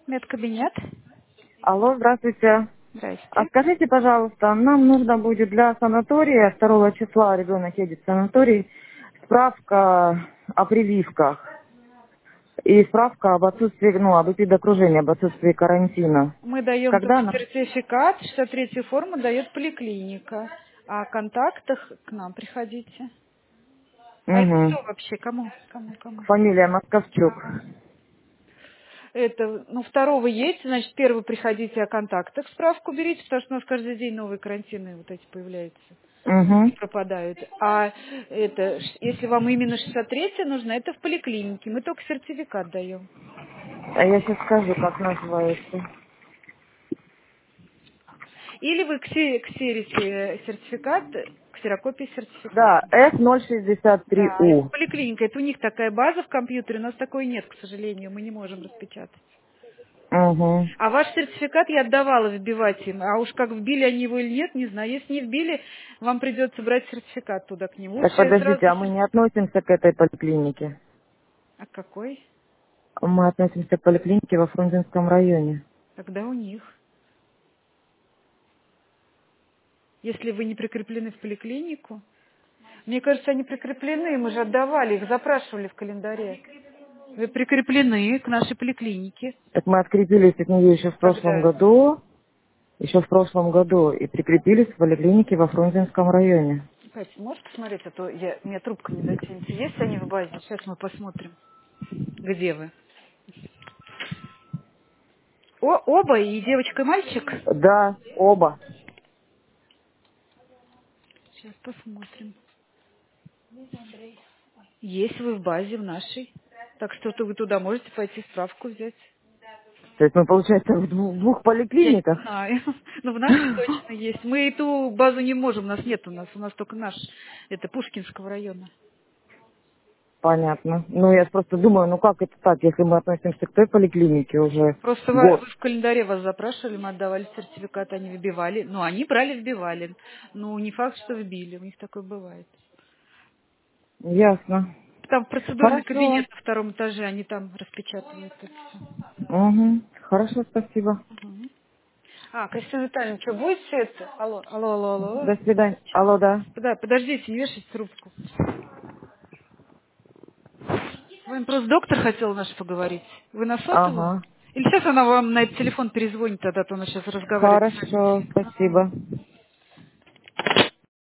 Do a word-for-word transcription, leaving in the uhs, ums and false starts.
Медкабинет. Алло, здравствуйте. А Здрасте. скажите, пожалуйста, нам нужно будет для санатория второго числа, ребенок едет в санаторий, справка о прививках и справка об отсутствии, ну, об эпидокружении, об отсутствии карантина. Мы даем Когда только нам? сертификат, шестьдесят третью форму дает поликлиника. А о контактах к нам приходите. А это Угу. кто вообще? Кому? Кому, кому? Фамилия Московчук. Ага. Это, ну, второго есть, значит, первый приходите о контактах, справку берите, потому что у нас каждый день новые карантины вот эти появляются и Угу. пропадают. А это, ш- если вам именно шестьдесят третья нужна, это в поликлинике. Мы только сертификат даем. А я сейчас скажу, как называется. Или вы ксе- ксерите сертификат, ксерокопии Да, сертификата. эс ноль шестьдесят три Да, это у. поликлиника. Это у них такая база в компьютере, у нас такой нет, к сожалению, мы не можем распечатать. Угу. А ваш сертификат я отдавала вбивать им, а уж как вбили они его или нет, не знаю. Если не вбили, вам придется брать сертификат туда к ним. Так Лучше я сразу... подождите, а мы сер- не относимся к этой поликлинике? А какой? Мы относимся к поликлинике во Фрунзенском районе. Тогда у них. Если вы не прикреплены в поликлинику. Мне кажется, они прикреплены, мы же отдавали, их запрашивали в календаре. Вы прикреплены к нашей поликлинике. Так мы открепились от нее еще в прошлом Когда? году, еще в прошлом году, и прикрепились в поликлинике во Фрунзенском районе. Катя, можешь посмотреть, а то я, у меня трубка не дотянется. Есть они в базе? Сейчас мы посмотрим. Где вы? О, оба, и девочка, и мальчик? Да, оба. Сейчас посмотрим. Есть вы в базе в нашей. Так что то вы туда можете пойти справку взять. То есть мы, получается, в дву- в двух Я не поликлиниках? знаю. Но в нашей точно есть. Мы эту базу не можем, у нас нет у нас. У нас только наш. Это Пушкинского района. Понятно. Ну, я просто думаю, ну как это так, если мы относимся к той поликлинике уже Просто вы, год? вы в календаре вас запрашивали, мы отдавали сертификат, они выбивали. Ну, они брали, вбивали. Ну, не факт, что вбили. У них такое бывает. Ясно. Там процедурный Хорошо. кабинет на втором этаже, они там распечатывают это все. Угу. Хорошо, спасибо. А, Кристина Витальевна, что, будете это? Алло, алло, алло, алло. До свидания. Алло, да. Да, подождите, не вешайте трубку. С вами просто доктор хотел наш поговорить. Вы на сотовом? Ага. Или сейчас она вам на этот телефон перезвонит, тогда то она сейчас разговаривает с Хорошо, вами. спасибо.